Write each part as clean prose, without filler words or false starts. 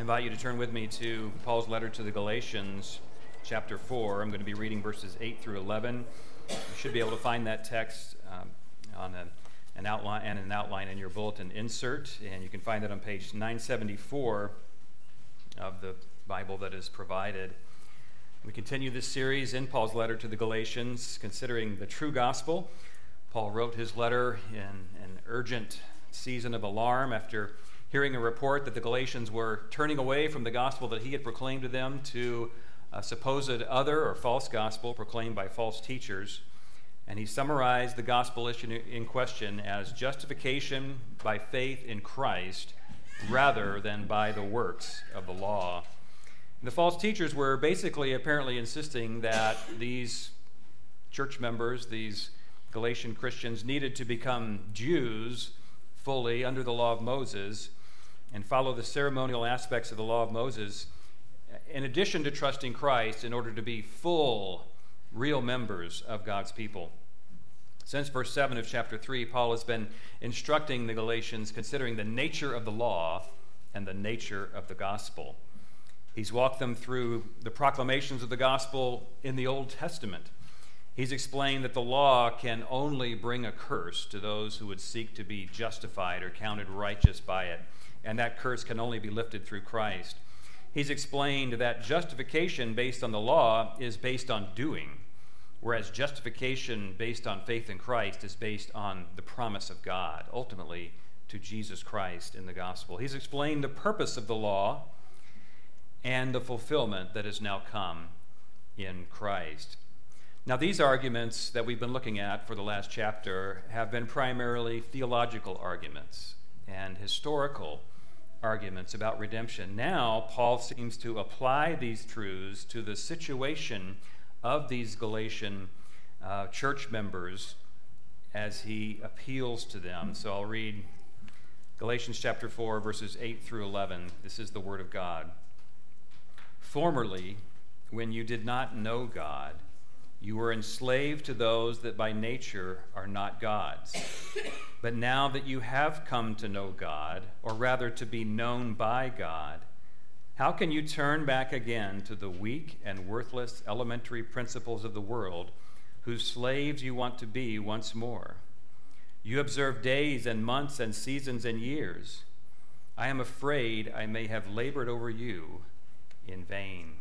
invite you to turn with me to Paul's letter to the Galatians, chapter 4. I'm going to be reading verses 8 through 11. You should be able to find that text on an outline in your bulletin insert, and you can find that on page 974 of the Bible that is provided. We continue this series in Paul's letter to the Galatians, considering the true gospel. Paul wrote his letter in an urgent season of alarm after hearing a report that the Galatians were turning away from the gospel that he had proclaimed to them to a supposed other or false gospel proclaimed by false teachers. And he summarized the gospel issue in question as justification by faith in Christ rather than by the works of the law. The false teachers were basically apparently insisting that these church members, these Galatian Christians, needed to become Jews fully under the law of Moses and follow the ceremonial aspects of the law of Moses, in addition to trusting Christ in order to be full, real members of God's people. Since verse 7 of chapter 3, Paul has been instructing the Galatians considering the nature of the law and the nature of the gospel. He's walked them through the proclamations of the gospel in the Old Testament. He's explained that the law can only bring a curse to those who would seek to be justified or counted righteous by it, and that curse can only be lifted through Christ. He's explained that justification based on the law is based on doing, whereas justification based on faith in Christ is based on the promise of God, ultimately to Jesus Christ in the gospel. He's explained the purpose of the law and the fulfillment that has now come in Christ. Now, these arguments that we've been looking at for the last chapter have been primarily theological arguments and historical arguments about redemption. Now, Paul seems to apply these truths to the situation of these Galatian church members as he appeals to them. So I'll read Galatians chapter 4, verses 8 through 11. This is the word of God. Formerly, when you did not know God, you were enslaved to those that by nature are not God's. But now that you have come to know God, or rather to be known by God, how can you turn back again to the weak and worthless elementary principles of the world, whose slaves you want to be once more? You observe days and months and seasons and years. I am afraid I may have labored over you in vain.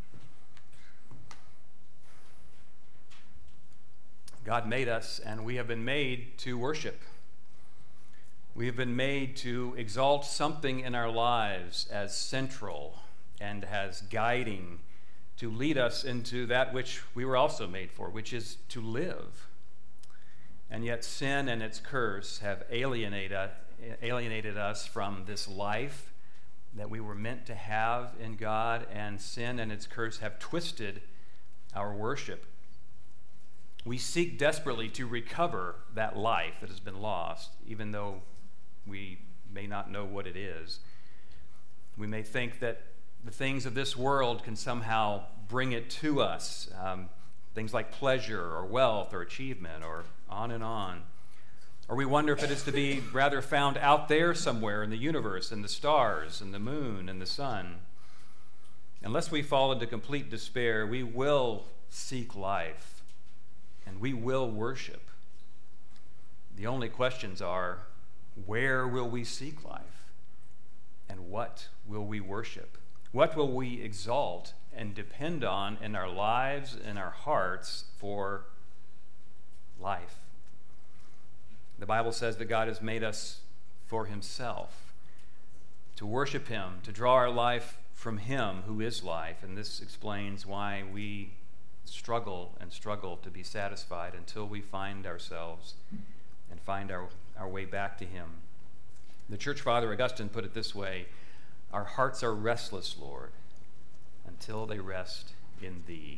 God made us, and we have been made to worship. We have been made to exalt something in our lives as central and as guiding, to lead us into that which we were also made for, which is to live. And yet sin and its curse have alienated us from this life that we were meant to have in God, and sin and its curse have twisted our worship. We seek desperately to recover that life that has been lost, even though we may not know what it is. We may think that the things of this world can somehow bring it to us, things like pleasure or wealth or achievement or on and on. Or we wonder if it is to be rather found out there somewhere in the universe, in the stars, in the moon, and the sun. Unless we fall into complete despair, we will seek life. And we will worship. The only questions are, where will we seek life? And what will we worship? What will we exalt and depend on in our lives and our hearts for life? The Bible says that God has made us for himself, to worship him, to draw our life from him who is life. And this explains why we struggle to be satisfied until we find ourselves and find our way back to him. The church father Augustine put it this way: our hearts are restless, Lord, until they rest in thee.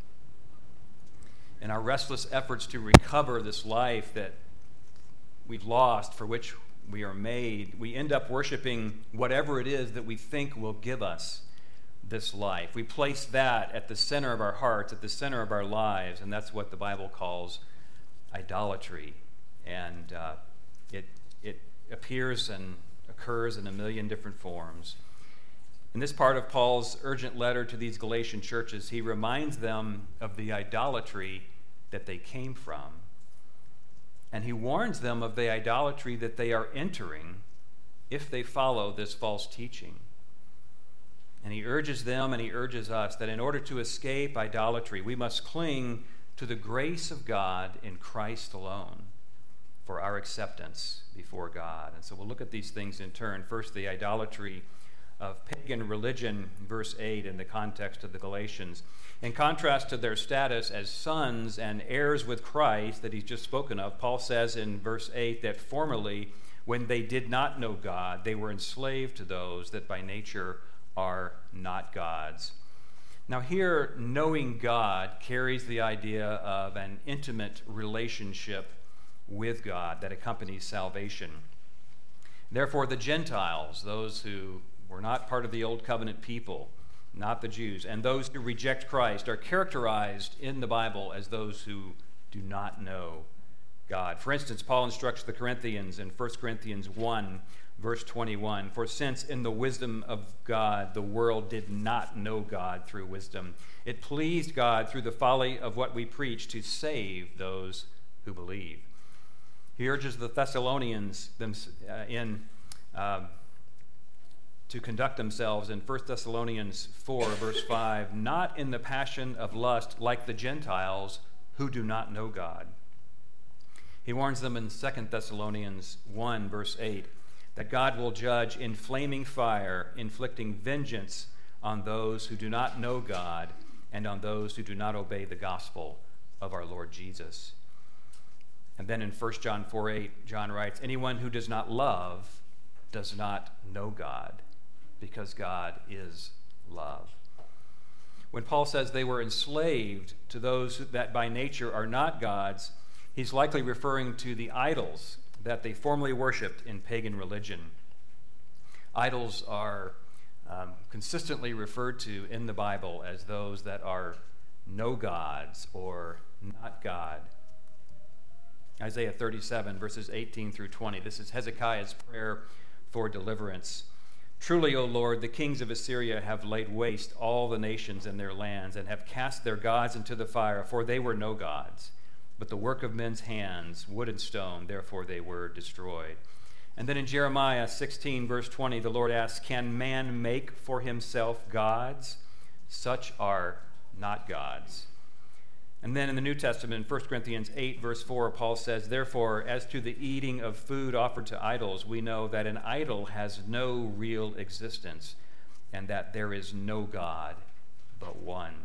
In our restless efforts to recover this life that we've lost, for which we are made, we end up worshiping whatever it is that we think will give us this life. We place that at the center of our hearts, at the center of our lives, and that's what the Bible calls idolatry. And it appears and occurs in a million different forms. In this part of Paul's urgent letter to these Galatian churches, he reminds them of the idolatry that they came from. And he warns them of the idolatry that they are entering if they follow this false teaching. And he urges them and he urges us that in order to escape idolatry, we must cling to the grace of God in Christ alone for our acceptance before God. And so we'll look at these things in turn. First, the idolatry of pagan religion, verse 8, in the context of the Galatians. In contrast to their status as sons and heirs with Christ that he's just spoken of, Paul says in verse 8 that formerly, when they did not know God, they were enslaved to those that by nature are not God's. Now here, knowing God carries the idea of an intimate relationship with God that accompanies salvation. Therefore, the Gentiles, those who were not part of the Old Covenant people, not the Jews, and those who reject Christ are characterized in the Bible as those who do not know God. For instance, Paul instructs the Corinthians in 1 Corinthians 1, verse 21, "For since in the wisdom of God the world did not know God through wisdom, it pleased God through the folly of what we preach to save those who believe." He urges the Thessalonians to conduct themselves in 1 Thessalonians 4, verse 5, not in the passion of lust like the Gentiles who do not know God. He warns them in 2 Thessalonians 1, verse 8, that God will judge in flaming fire, inflicting vengeance on those who do not know God and on those who do not obey the gospel of our Lord Jesus. And then in 1 John 4:8, John writes, "Anyone who does not love does not know God, because God is love." When Paul says they were enslaved to those that by nature are not God's, he's likely referring to the idols that they formerly worshipped in pagan religion. Idols are consistently referred to in the Bible as those that are no gods or not God. Isaiah 37, verses 18 through 20. This is Hezekiah's prayer for deliverance. "Truly, O Lord, the kings of Assyria have laid waste all the nations in their lands and have cast their gods into the fire, for they were no gods, but the work of men's hands, wood and stone, therefore they were destroyed." And then in Jeremiah 16, verse 20, the Lord asks, "Can man make for himself gods? Such are not gods." And then in the New Testament, in 1 Corinthians 8, verse 4, Paul says, "Therefore, as to the eating of food offered to idols, we know that an idol has no real existence, and that there is no God but one."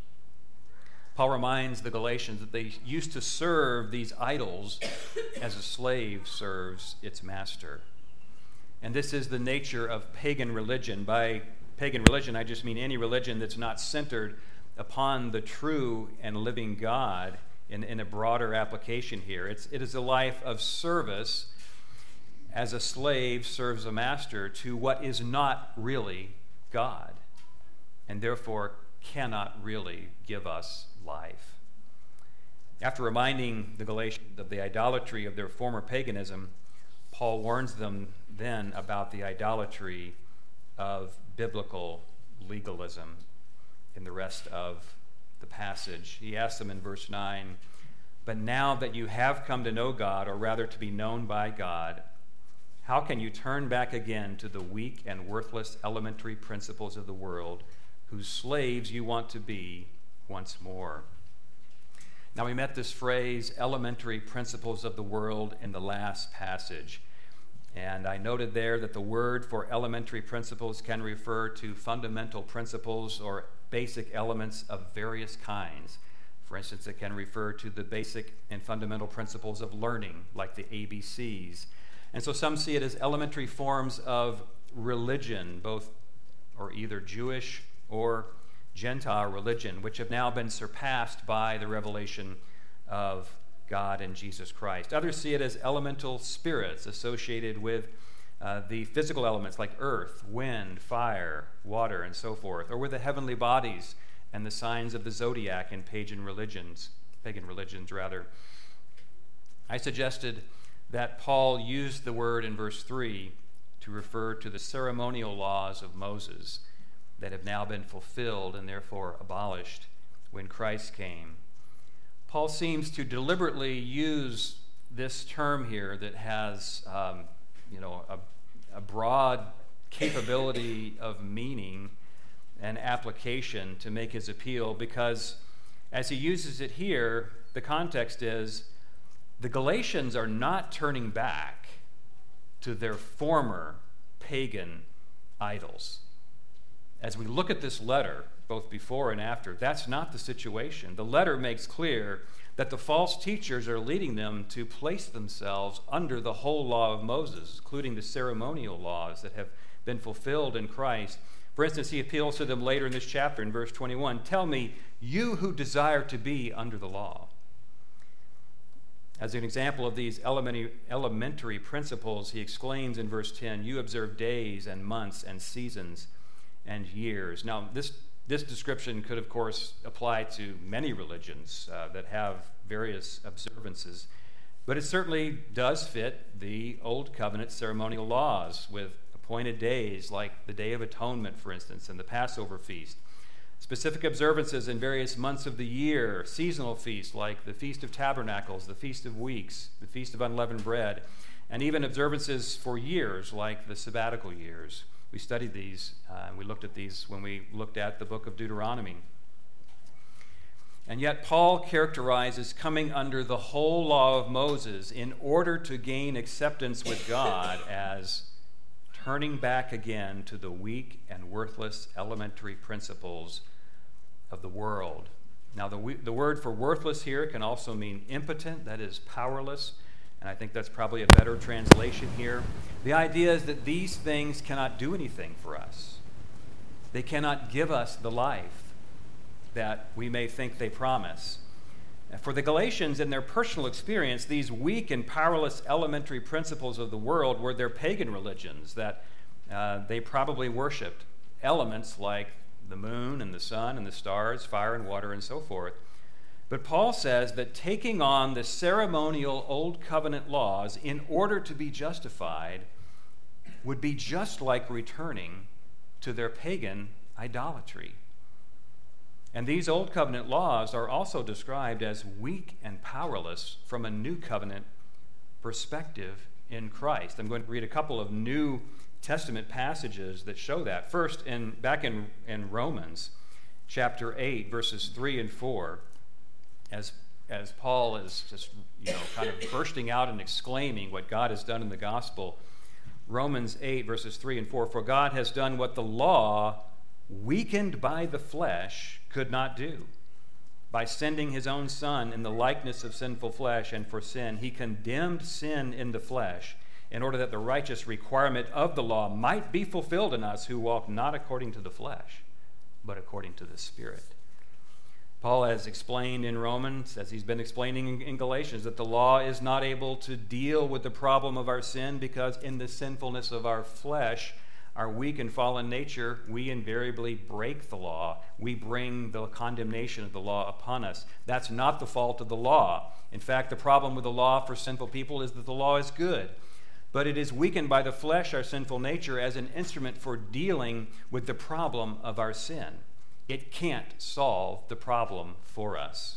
Paul reminds the Galatians that they used to serve these idols as a slave serves its master. And this is the nature of pagan religion. By pagan religion, I just mean any religion that's not centered upon the true and living God in a broader application here. It is a life of service as a slave serves a master to what is not really God, and therefore cannot really give us life. After reminding the Galatians of the idolatry of their former paganism, Paul warns them then about the idolatry of biblical legalism in the rest of the passage. He asks them in verse 9, "But now that you have come to know God, or rather to be known by God, how can you turn back again to the weak and worthless elementary principles of the world, whose slaves you want to be once more?" Now, we met this phrase, elementary principles of the world, in the last passage. And I noted there that the word for elementary principles can refer to fundamental principles or basic elements of various kinds. For instance, it can refer to the basic and fundamental principles of learning, like the ABCs. And so some see it as elementary forms of religion, both or either Jewish or Gentile religion, which have now been surpassed by the revelation of God and Jesus Christ. Others see it as elemental spirits associated with the physical elements like earth, wind, fire, water, and so forth, or with the heavenly bodies and the signs of the zodiac in pagan religions. I suggested that Paul used the word in verse 3 to refer to the ceremonial laws of Moses that have now been fulfilled and therefore abolished when Christ came. Paul seems to deliberately use this term here that has a broad capability of meaning and application to make his appeal, because as he uses it here, the context is the Galatians are not turning back to their former pagan idols. As we look at this letter, both before and after, that's not the situation. The letter makes clear that the false teachers are leading them to place themselves under the whole law of Moses, including the ceremonial laws that have been fulfilled in Christ. For instance, he appeals to them later in this chapter in verse 21, "Tell me, you who desire to be under the law." As an example of these elementary principles, he exclaims in verse 10, "You observe days and months and seasons and years." Now, this description could, of course, apply to many religions that have various observances, but it certainly does fit the Old Covenant ceremonial laws with appointed days like the Day of Atonement, for instance, and the Passover feast. Specific observances in various months of the year, seasonal feasts like the Feast of Tabernacles, the Feast of Weeks, the Feast of Unleavened Bread, and even observances for years like the sabbatical years. We studied these, we looked at these when we looked at the book of Deuteronomy. And yet Paul characterizes coming under the whole law of Moses in order to gain acceptance with God as turning back again to the weak and worthless elementary principles of the world. Now, the word for worthless here can also mean impotent, that is, powerless, and I think that's probably a better translation here. The idea is that these things cannot do anything for us. They cannot give us the life that we may think they promise. For the Galatians, in their personal experience, these weak and powerless elementary principles of the world were their pagan religions that they probably worshipped. Elements like the moon and the sun and the stars, fire and water, and so forth. But Paul says that taking on the ceremonial Old Covenant laws in order to be justified would be just like returning to their pagan idolatry. And these Old Covenant laws are also described as weak and powerless from a New Covenant perspective in Christ. I'm going to read a couple of New Testament passages that show that. First, back in Romans chapter 8, verses 3 and 4, as Paul is just kind of bursting out and exclaiming what God has done in the gospel. Romans 8, verses 3 and 4, "For God has done what the law, weakened by the flesh, could not do. By sending his own Son in the likeness of sinful flesh, and for sin, he condemned sin in the flesh, in order that the righteous requirement of the law might be fulfilled in us who walk not according to the flesh, but according to the Spirit." Paul has explained in Romans, as he's been explaining in Galatians, that the law is not able to deal with the problem of our sin because in the sinfulness of our flesh, our weak and fallen nature, we invariably break the law. We bring the condemnation of the law upon us. That's not the fault of the law. In fact, the problem with the law for sinful people is that the law is good. But it is weakened by the flesh, our sinful nature, as an instrument for dealing with the problem of our sin. It can't solve the problem for us.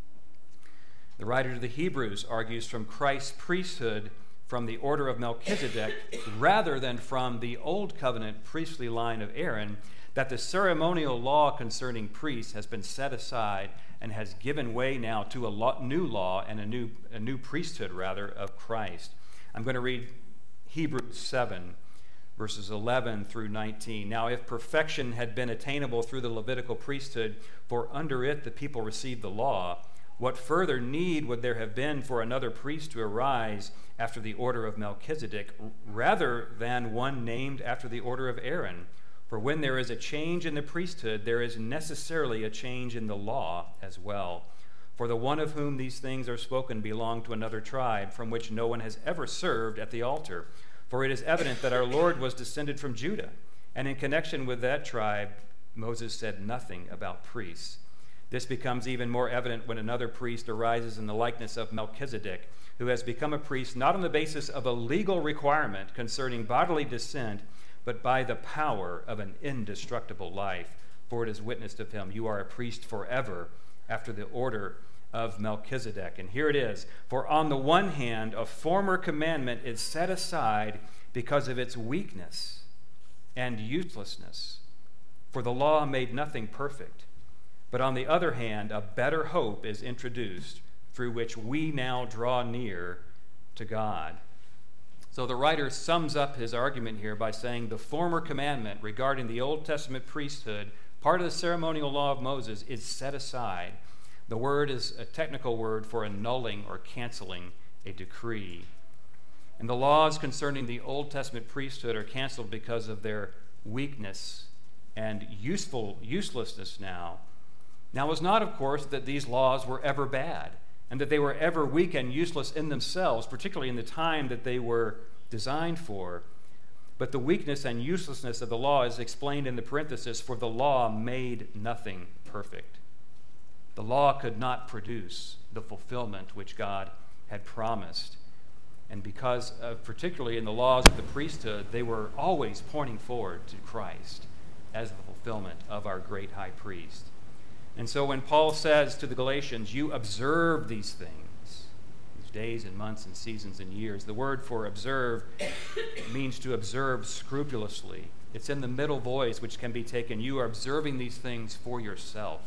The writer to the Hebrews argues from Christ's priesthood from the order of Melchizedek rather than from the Old Covenant priestly line of Aaron, that the ceremonial law concerning priests has been set aside and has given way now to a new law and a new priesthood, rather, of Christ. I'm going to read Hebrews 7, verses 11 through 19. "Now, if perfection had been attainable through the Levitical priesthood, for under it the people received the law, what further need would there have been for another priest to arise after the order of Melchizedek, rather than one named after the order of Aaron? For when there is a change in the priesthood, there is necessarily a change in the law as well. For the one of whom these things are spoken belonged to another tribe, from which no one has ever served at the altar. For it is evident that our Lord was descended from Judah, and in connection with that tribe, Moses said nothing about priests. This becomes even more evident when another priest arises in the likeness of Melchizedek, who has become a priest not on the basis of a legal requirement concerning bodily descent, but by the power of an indestructible life. For it is witnessed of him, you are a priest forever, after the order of Melchizedek. And here it is. For on the one hand, a former commandment is set aside because of its weakness and uselessness. For the law made nothing perfect. But on the other hand, a better hope is introduced, through which we now draw near to God. So the writer sums up his argument here by saying the former commandment regarding the Old Testament priesthood, part of the ceremonial law of Moses, is set aside. The word is a technical word for annulling or canceling a decree. And the laws concerning the Old Testament priesthood are canceled because of their weakness and uselessness now. Now, it was not, of course, that these laws were ever bad and that they were ever weak and useless in themselves, particularly in the time that they were designed for. But the weakness and uselessness of the law is explained in the parenthesis, for the law made nothing perfect. The law could not produce the fulfillment which God had promised. And because of, particularly in the laws of the priesthood, they were always pointing forward to Christ as the fulfillment of our great high priest. And so when Paul says to the Galatians, you observe these things, these days and months and seasons and years, the word for observe means to observe scrupulously. It's in the middle voice, which can be taken, you are observing these things for yourself.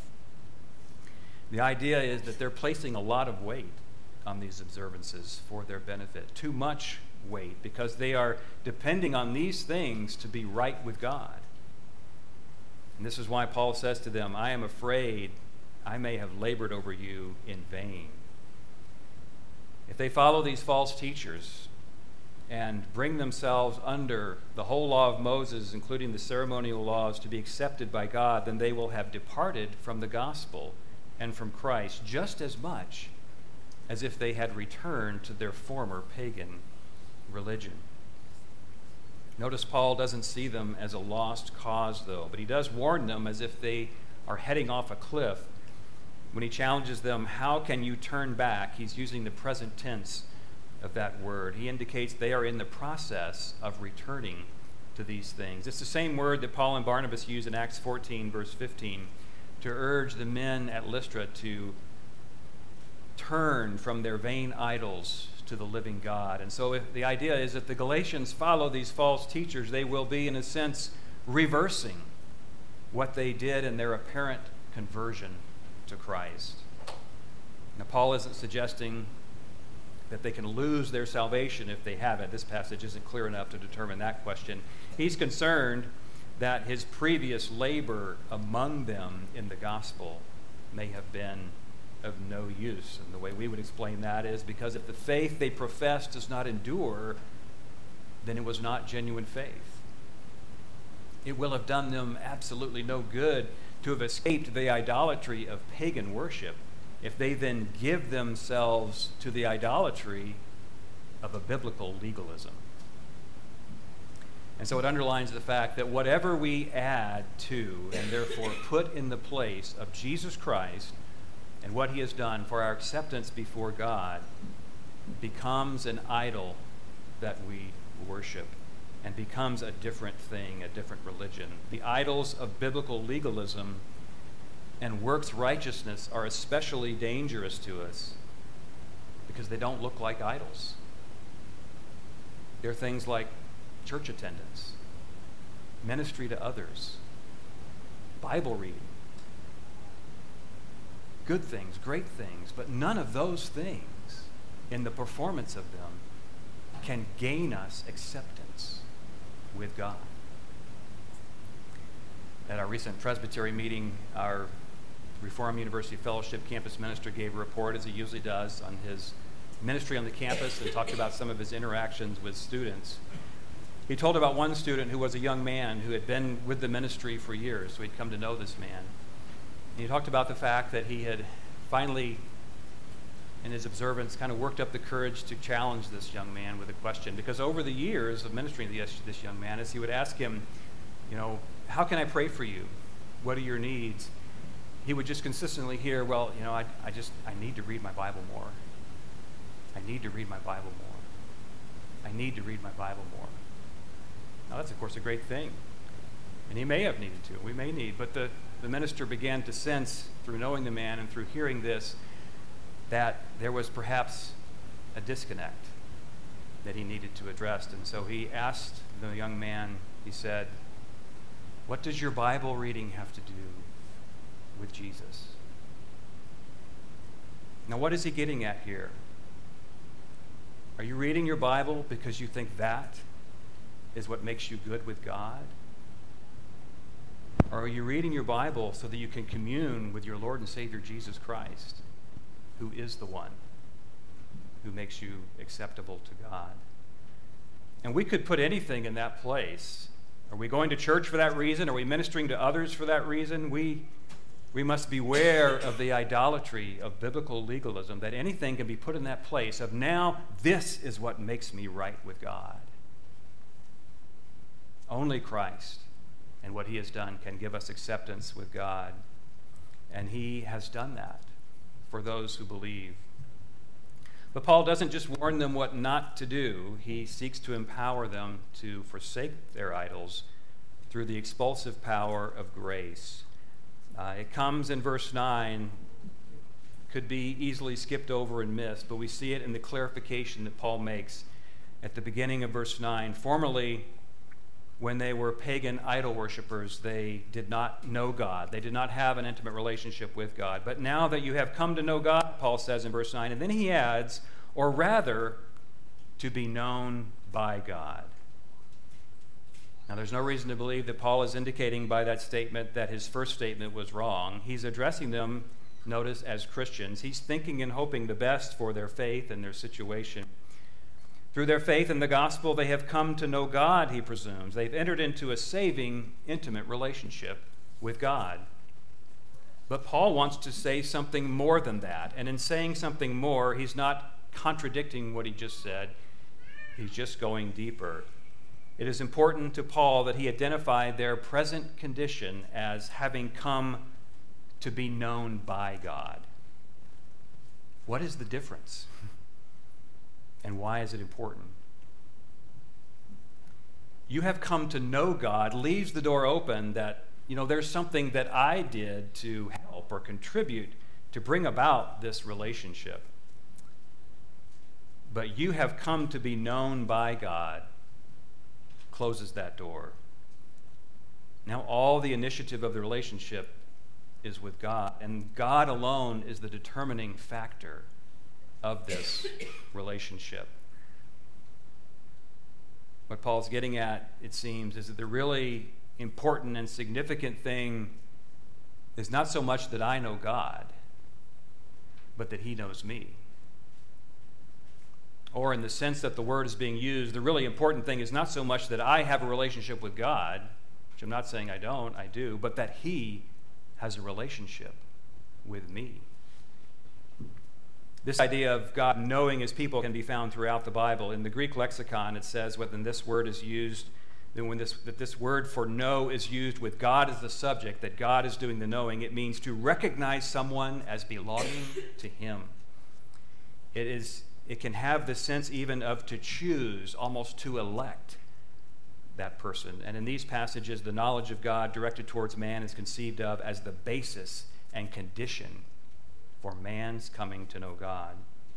The idea is that they're placing a lot of weight on these observances for their benefit, too much weight, because they are depending on these things to be right with God. And this is why Paul says to them, I am afraid I may have labored over you in vain. If they follow these false teachers and bring themselves under the whole law of Moses, including the ceremonial laws, to be accepted by God, then they will have departed from the gospel and from Christ just as much as if they had returned to their former pagan religion. Notice Paul doesn't see them as a lost cause, though, but he does warn them as if they are heading off a cliff. When he challenges them, how can you turn back? He's using the present tense of that word. He indicates they are in the process of returning to these things. It's the same word that Paul and Barnabas use in Acts 14, verse 15, to urge the men at Lystra to turn from their vain idols to the living God. And so if the idea is that the Galatians follow these false teachers, they will be, in a sense, reversing what they did in their apparent conversion to Christ. Now, Paul isn't suggesting that they can lose their salvation if they have it. This passage isn't clear enough to determine that question. He's concerned that his previous labor among them in the gospel may have been of no use. And the way we would explain that is because if the faith they profess does not endure, then it was not genuine faith. It will have done them absolutely no good to have escaped the idolatry of pagan worship if they then give themselves to the idolatry of a biblical legalism. And so it underlines the fact that whatever we add to and therefore put in the place of Jesus Christ and what he has done for our acceptance before God becomes an idol that we worship and becomes a different thing, a different religion. The idols of biblical legalism and works righteousness are especially dangerous to us because they don't look like idols. They're things like church attendance, ministry to others, Bible reading, good things, great things, but none of those things in the performance of them can gain us acceptance with God. At our recent Presbytery meeting, our Reformed University Fellowship campus minister gave a report, as he usually does, on his ministry on the campus and talked about some of his interactions with students. He told about one student who was a young man who had been with the ministry for years, so he'd come to know this man. And he talked about the fact that he had finally, in his observance, kind of worked up the courage to challenge this young man with a question. Because over the years of ministering to this young man, as he would ask him, how can I pray for you? What are your needs? He would just consistently hear, I need to read my Bible more. I need to read my Bible more. I need to read my Bible more. Now, that's, of course, a great thing. And he may have needed to. We may need. But the minister began to sense, through knowing the man and through hearing this, that there was perhaps a disconnect that he needed to address. And so he asked the young man, he said, "What does your Bible reading have to do with Jesus?" Now, what is he getting at here? Are you reading your Bible because you think that is what makes you good with God? Or are you reading your Bible so that you can commune with your Lord and Savior Jesus Christ, who is the one who makes you acceptable to God? And we could put anything in that place. Are we going to church for that reason? Are we ministering to others for that reason? We must beware of the idolatry of biblical legalism, that anything can be put in that place of, now this is what makes me right with God. Only Christ and what he has done can give us acceptance with God. And he has done that for those who believe. But Paul doesn't just warn them what not to do. He seeks to empower them to forsake their idols through the expulsive power of grace. It comes in verse 9, could be easily skipped over and missed, but we see it in the clarification that Paul makes at the beginning of verse 9. Formerly, when they were pagan idol worshipers, they did not know God. They did not have an intimate relationship with God. But now that you have come to know God, Paul says in verse 9, and then he adds, or rather, to be known by God. Now, there's no reason to believe that Paul is indicating by that statement that his first statement was wrong. He's addressing them, notice, as Christians. He's thinking and hoping the best for their faith and their situation. Through their faith in the gospel, they have come to know God, he presumes. They've entered into a saving, intimate relationship with God. But Paul wants to say something more than that. And in saying something more, he's not contradicting what he just said. He's just going deeper. It is important to Paul that he identify their present condition as having come to be known by God. What is the difference? And why is it important? You have come to know God leaves the door open that, there's something that I did to help or contribute to bring about this relationship. But you have come to be known by God closes that door. Now all the initiative of the relationship is with God, and God alone is the determining factor of this relationship. What Paul's getting at, it seems, is that the really important and significant thing is not so much that I know God, but that he knows me. Or in the sense that the word is being used, the really important thing is not so much that I have a relationship with God, which I'm not saying I don't, I do, but that he has a relationship with me. This idea of God knowing his people can be found throughout the Bible. In the Greek lexicon, it says when this word is used, that this word for know is used with God as the subject, that God is doing the knowing, it means to recognize someone as belonging to him. It can have the sense even of to choose, almost to elect that person. And in these passages, the knowledge of God directed towards man is conceived of as the basis and condition for man's coming to know God.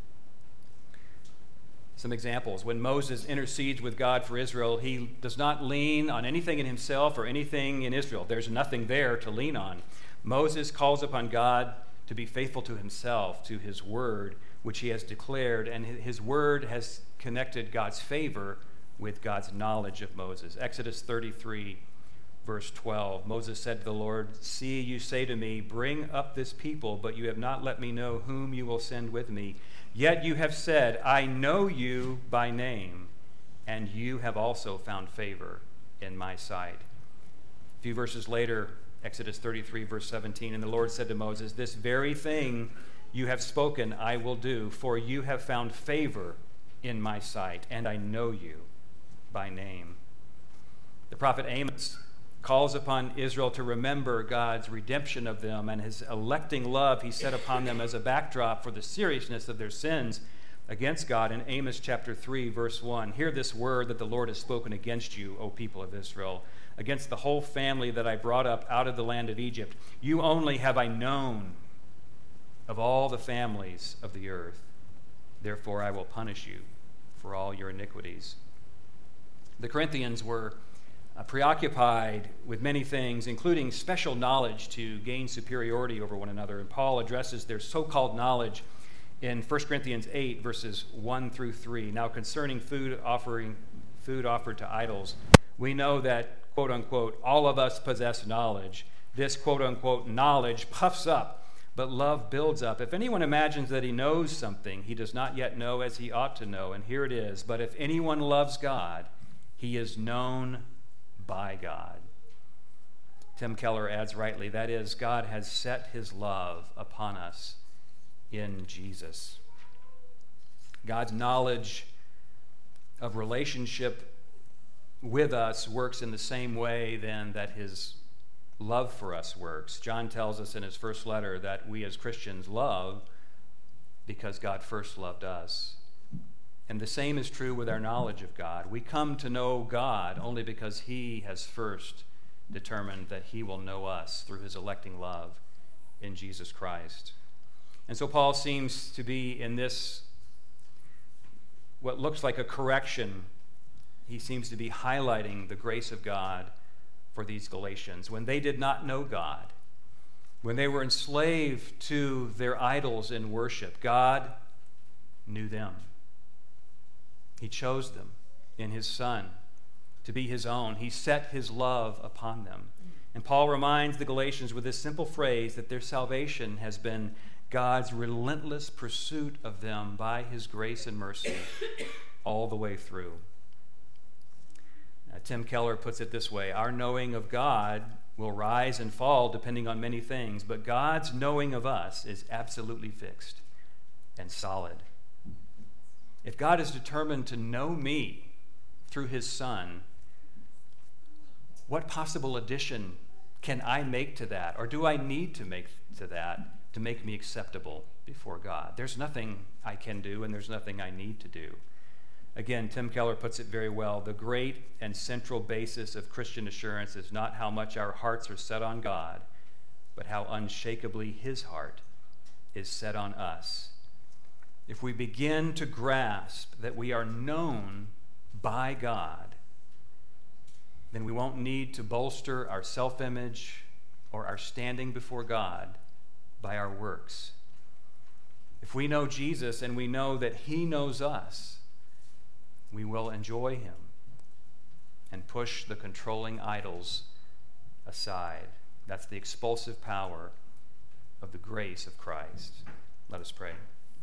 Some examples. When Moses intercedes with God for Israel, he does not lean on anything in himself or anything in Israel. There's nothing there to lean on. Moses calls upon God to be faithful to himself, to his word, which he has declared, and his word has connected God's favor with God's knowledge of Moses. Exodus 33, verse 12, Moses said to the Lord, "See, you say to me, bring up this people, but you have not let me know whom you will send with me. Yet you have said, I know you by name, and you have also found favor in my sight." A few verses later, Exodus 33, verse 17, and the Lord said to Moses, "This very thing you have spoken I will do, for you have found favor in my sight, and I know you by name." The prophet Amos calls upon Israel to remember God's redemption of them and his electing love he set upon them as a backdrop for the seriousness of their sins. against God in Amos chapter 3, verse 1. Hear this word that the Lord has spoken against you, O people of Israel, against the whole family that I brought up out of the land of Egypt. You only have I known of all the families of the earth. Therefore I will punish you for all your iniquities. The Corinthians were preoccupied with many things, including special knowledge to gain superiority over one another. And Paul addresses their so-called knowledge in 1 Corinthians 8, verses 1 through 3. Now concerning food offered to idols, we know that, quote unquote, all of us possess knowledge. This, quote unquote, knowledge puffs up, but love builds up. If anyone imagines that he knows something, he does not yet know as he ought to know. And here it is. But if anyone loves God, he is known by God. Tim Keller adds rightly, that is, God has set his love upon us in Jesus. God's knowledge of relationship with us works in the same way then that his love for us works. John tells us in his first letter that we as Christians love because God first loved us. And the same is true with our knowledge of God. We come to know God only because he has first determined that he will know us through his electing love in Jesus Christ. And so Paul seems to be in this, what looks like a correction. He seems to be highlighting the grace of God for these Galatians. When they did not know God, when they were enslaved to their idols in worship, God knew them. He chose them in his Son to be his own. He set his love upon them. And Paul reminds the Galatians with this simple phrase that their salvation has been God's relentless pursuit of them by his grace and mercy all the way through. Tim Keller puts it this way: our knowing of God will rise and fall depending on many things, but God's knowing of us is absolutely fixed and solid. If God is determined to know me through his Son, what possible addition can I make to that, or do I need to make to that to make me acceptable before God? There's nothing I can do, and there's nothing I need to do. Again, Tim Keller puts it very well. The great and central basis of Christian assurance is not how much our hearts are set on God, but how unshakably his heart is set on us. If we begin to grasp that we are known by God, then we won't need to bolster our self-image or our standing before God by our works. If we know Jesus and we know that he knows us, we will enjoy him and push the controlling idols aside. That's the expulsive power of the grace of Christ. Let us pray.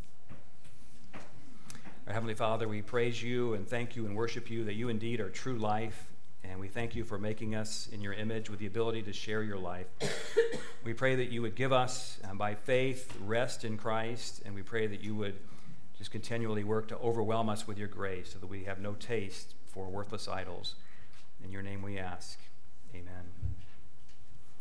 Our Heavenly Father, we praise you and thank you and worship you that you indeed are true life, and we thank you for making us in your image with the ability to share your life. We pray that you would give us, by faith, rest in Christ, and we pray that you would just continually work to overwhelm us with your grace so that we have no taste for worthless idols. In your name we ask. Amen.